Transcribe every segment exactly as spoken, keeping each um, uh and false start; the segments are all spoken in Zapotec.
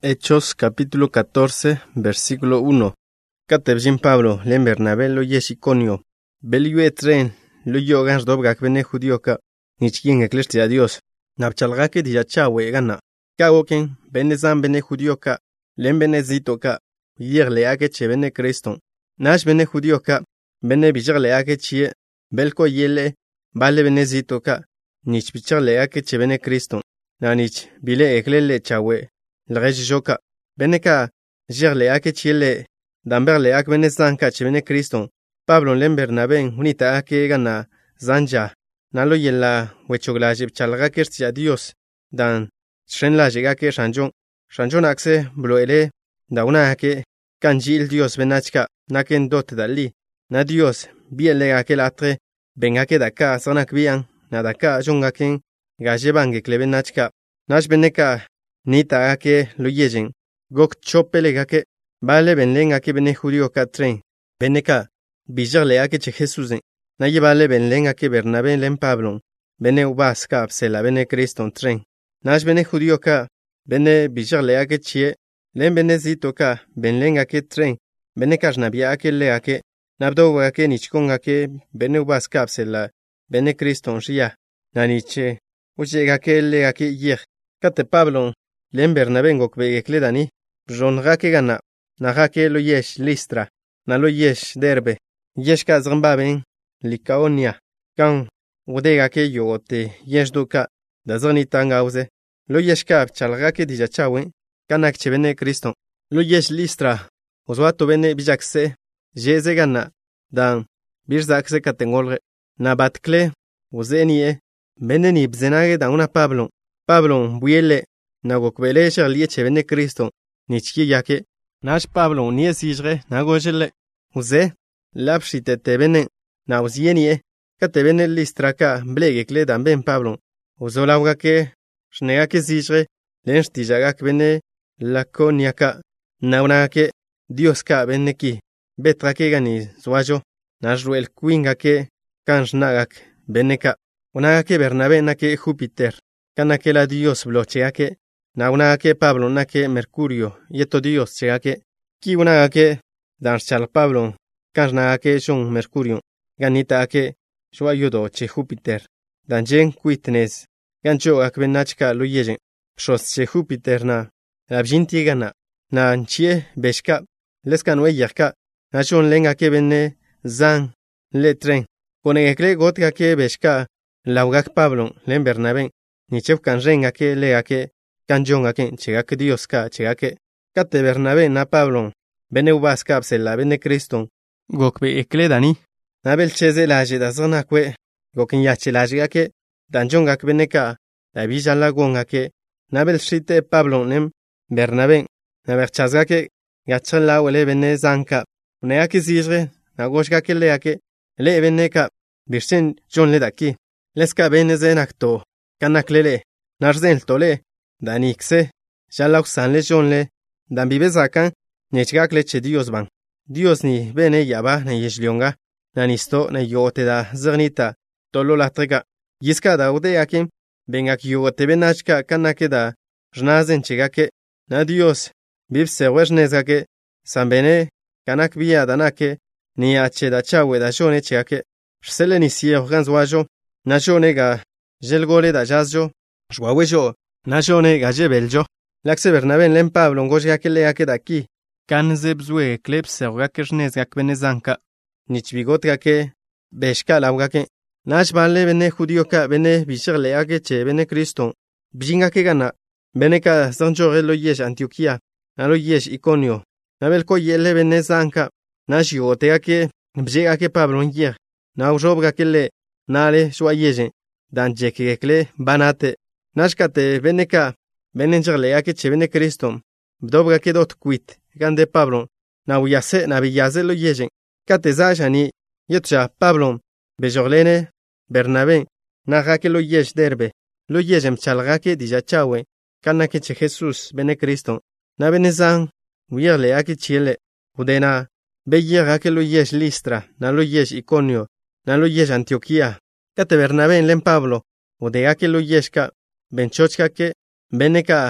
Hechos capítulo catorce, versículo uno. Katebjin Pablo, len Bernabé lo yesh Iconio. Beliue tren, lo yogan dobgak bene judioka, nichkin eklestia Dios. Napchalgake diachawe gana. Kawoken, benezan bene judioka, len bene zitoka, yirleake che bene Criston. Nash bene judioka, bene bijirleake chie, belko yele, bale bene zitoka, nich bichirleake che bene Criston. Nanich, bile eklele chawe. Lrej joka, beneka, jirleake chiele, damberleak bene zanka che bene Criston. Pablo len Bernabé unita ake gana zanja. Nalo yella wechoglaje chalga kertia Dios. Dan shenla llega ke shanjon. Shanjon akse bloele da una ake kanjil Dios benachka naken dot dali. Na Dios biele ake latre benga ke daka sanak bian na daka jongaken gaje bange klebenachka. Nash beneka nita ake lo yejen. Gok chopele gake vale benlen ake bene judío ka tren. Beneka bijarle ake che Jesusen. Na llevale benlen ake Bernabé len Pablo. Bene ubas ka psela bene Criston tren. Nash bene judío ka bene bijarle ake chie. Len bene zito ka benlen ake tren. Bene kasnabia ake le ake. Nabdo ake nichkon ake bene ubas ka psela bene Criston ria. Na niche uche ake le ake yer. Kate Pablo len Bernabé ngok begekledani. Ronga ke gana. Na ke lo yesh Listra. Na lo yesh Derbe. Yesh ka zgambaben Likaonia. Kan udega ke yote yesh duka. Da zoni tangauze. Lo yesh ka chalga ke dijachawen. Kanak che bene Criston. Lo yesh Listra. Oswato bene bijakse. Jeze gana. Dan birzakse katengolre. Na batkle. Uzenie. Bene ni bzenage da una Pablo. Pablo buele. Na gokbele charlie che bene Criston. Nichki yake. Nash Pablo nie sijre. Na gojele. Uze. Lapshite te bene. Na uzienie. Ka te bene Listra ka blegekle dan ben Pablo. Uzolauga ke. Shnega ke sijre. Len stijagak bene Laconia ka. Na una ke. Dios ka bene ki. Betra ke gani zuajo. Nash ruel kuinga ke. Kanshnagak bene ka. Una ke Bernabé na ke Júpiter. Kana ke la Dios blochea ke. Na una ke Pablo na ke Mercurio. Yeto Dios chega ke. Ki una ke. Dan chal Pablo. Kansna ke son Mercurio. Ganita ke. Shua yudo che Júpiter. Dan jen kuitnes. Gancho ak benachka lo yejen. Shos che Júpiter na. Labjinti gana. Na nchie beshka. Leskan we yerka. Na shon lenga ke benne. Zan. Le tren. Konegekle gotka ke beshka. Laugak Pablo. Len Bernabé. Nichef kan renga ke lea ke. Kanjonga ke chega ke Dios ka chega ke. Kate Bernabé na Pablo. Bene ubas ka psela bene Criston. Gokbe ekledani. Nabel cheze laje da zona kwe. Gokin yache laje ke. Danjonga ke bene ka. Da bijala gonga ke. Nabel shite Pablo nem. Bernabé. Naber chazga ke. Gachela wele bene zanka. Unea ke zizre. Nagoshga ke lea ke. Le bene ka. Birsen John le daki. Leska bene zenakto. Kanaklele. Narzen tole. Danikse. Shalak sanle John le. Dan bibe zakan. Nechgak leche Dios ban. Dios ni bene yaba na yeshlionga. Na nisto na yote da zernita. Tolo la trega. Yiska da ude yakim. Bengak yote benachka kanake da. Jnazen chegake. Na Dios. Bib se wejnezake. San bene. Kanak biya danake. Ni ache da chawe da jone chegake. Sele ni siye ganzwajo. Na jone ga. Jelgole da jazjo. Jwawejo. Na jone ga jebeljo. Lakse Bernabé len Pablo ngojga ke lea ke daki. Kan zebzwe klep serga kershnes gak bene zanka. Nich bigot gake. Beshka lauga ke. Nash bale bene judío ka bene bishir lea ke che bene Criston. Bijinga ke gana. Bene ka zanjore lo yesh Antioquia. Na lo yesh Iconio. Nabel ko yele bene zanka. Nash yote ke. Bjega ke Pablo nyer. Na ujobga ke le. Nale shwa yejen. Dan jeke kle banate. Nash kate bene ka. Bene njerlea ke che bene Criston. Bdobga ke dot kuit. Gande Pablo. Na uyase na biyaze lo yejen. Kate zajani. Yetja Pablo. Bejorlene. Bernabé. Na gake lo yesh Derbe. Lo yejem chalgake dijachawe. Kana ke che Jesus bene Criston. Na bene zang. Uyerlea ke chiele. Udena. Beyega ke lo yesh Listra. Na lo yesh Iconio. Na lo yesh Antioquia. Kate Bernabé len Pablo. Udega ke lo yeshka. Benchochka ke. Bene ka.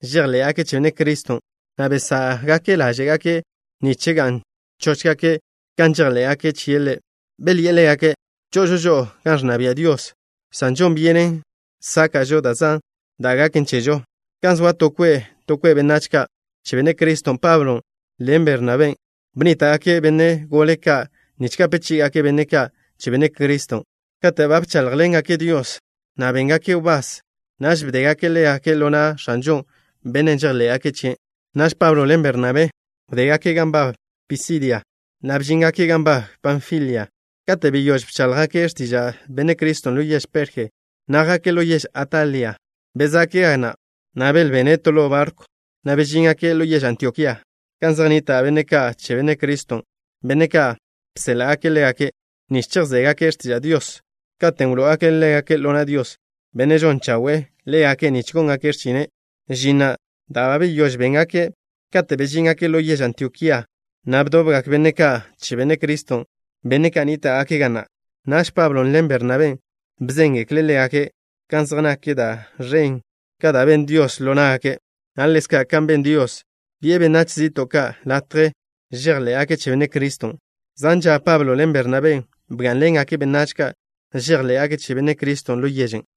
Jirle ake chene Kristo. Na besa gake la jegake ni chegan. Chochgake ganjirle ake chiele. Beliele ake jojojo ganjnabia Dios. San John vienen saca yo da zan. Daga kenchejo. Ganswa tokwe tokwe benachka. Chibene Kristo Pablo. Len Bernabé. Benita ake bene goleka. Nichka pechi ake beneka. Chibene Kristo. Katebab chalglen ake Dios. Na venga ke ubas. Nash bdega ke le ake lona shanjon. Benenger le ake che. Nash Pablo len Bernabé. Bdega ke gamba Pisidia. Nabjinga ke gamba Panfilia. Katebi yosh chalga ke estija. Bene Kristo lo yesh perge. Naga ke lo yesh Atalia. Beza ke ana. Nabel Veneto lo barco. Nabejinga ke lo yesh Antioquia. Kanzanita beneka che bene Kristo. Beneka psela ake le ake. Nishchak zega ke estija Dios. Katengulo ake le ake lona Dios. Bene jon chawe le ake nichkon ake chine. Jina dababi yosh ben ake. Katebe jin ake lo yesh Antioquia. Nabdobgak beneka che bene Kristo. Beneka nita ake gana. Nash Pablo len Bernabé. Bzenge klele ake. Kanzana ke da rein. Cada ben Dios lona ake. Aleska kan ben Dios. Biebe nachzito ka latre. Jerle ake che bene Kristo. Zanja Pablo len Bernabé. Bgan len ake benachka. Jerle ake che bene Kristo lo yejen.